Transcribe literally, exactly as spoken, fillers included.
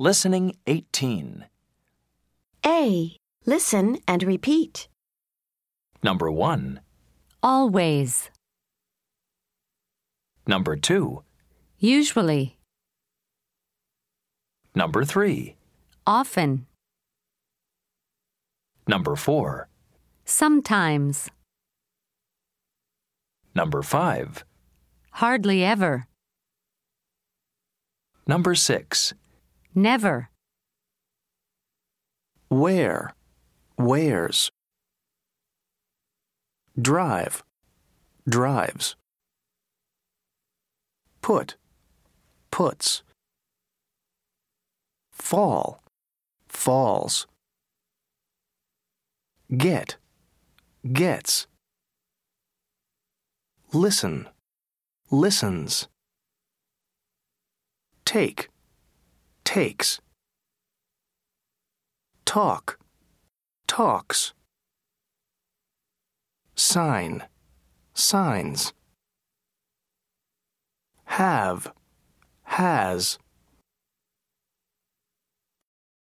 Listening eighteen. A. Listen and repeat. Number one. Always. Number two. Usually. Number three. Often. Number four. Sometimes. Number five. Hardly ever. Number six. Never. Wear, wears. Drive, drives. Put, puts. Fall, falls. Get, gets. Listen, listens. Take, takes. Talk, talks. Sign, signs. Have, has.